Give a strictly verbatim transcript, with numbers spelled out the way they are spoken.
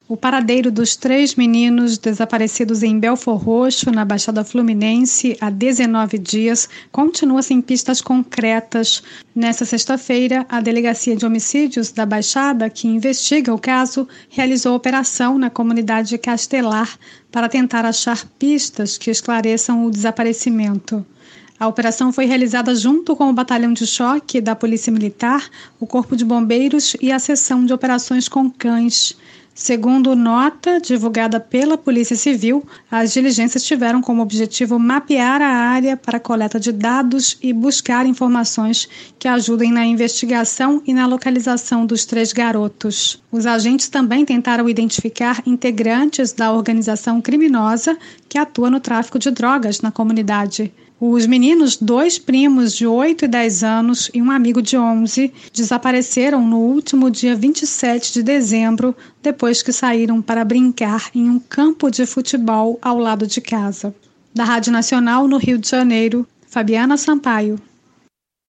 O paradeiro dos três meninos desaparecidos em Belford Roxo, na Baixada Fluminense, há dezenove dias, continua sem pistas concretas. Nesta sexta-feira, a Delegacia de Homicídios da Baixada, que investiga o caso, realizou operação na comunidade de Castelar para tentar achar pistas que esclareçam o desaparecimento. A operação foi realizada junto com o Batalhão de Choque da Polícia Militar, o Corpo de Bombeiros e a Seção de Operações com Cães. Segundo nota divulgada pela Polícia Civil, as diligências tiveram como objetivo mapear a área para coleta de dados e buscar informações que ajudem na investigação e na localização dos três garotos. Os agentes também tentaram identificar integrantes da organização criminosa que atua no tráfico de drogas na comunidade. Os meninos, dois primos de oito e dez anos e um amigo de onze, desapareceram no último dia vinte e sete de dezembro, depois que saíram para brincar em um campo de futebol ao lado de casa. Da Rádio Nacional, no Rio de Janeiro, Fabiana Sampaio.